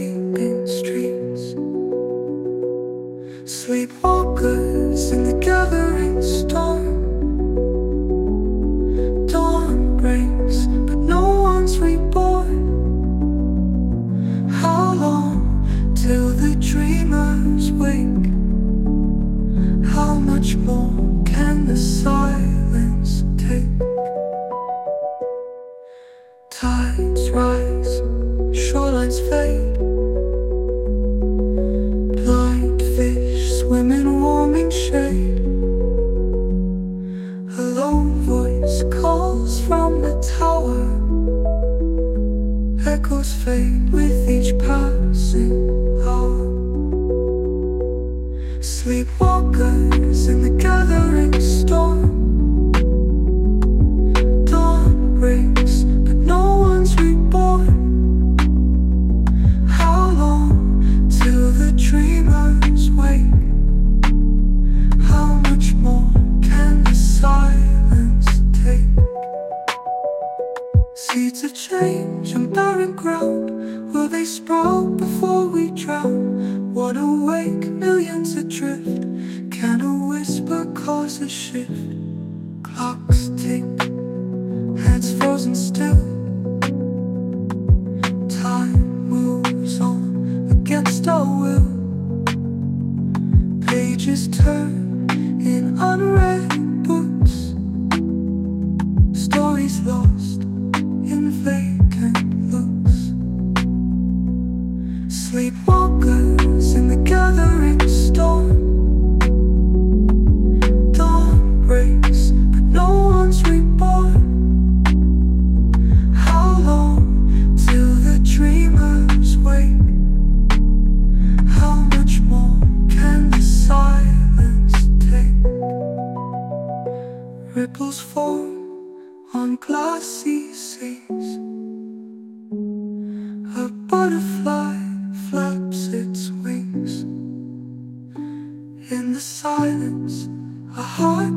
sleeping streets, sleepwalkers in the gathering storm. Dawn breaks, but no one's reborn. How long till the dreamers wake? How much more can the silence take? Tides rise, shorelines fade, blind fish swim in warming shade. A lone voice calls from the tower, echoes fade with each passing hour. Sleepwalkers in the gathering storm. Dawn breaks, but no one's reborn. How long till the dreamers wake? How much more can the silence take? Seeds of change on barren ground, will they sprout before we drown? One awake, millions adrift. Can a whisper cause a shift? Clocks tick, hands frozen still. Time moves on against our will. Pages turn in unread books, stories lost in vacant looks. Sleepwalkers in the gathering storm. Dawn breaks, but no one's reborn. How long till the dreamers wake? How much more can the silence take? Ripples form on glassy seas. A butterfly flaps its wings. In the silence, a heart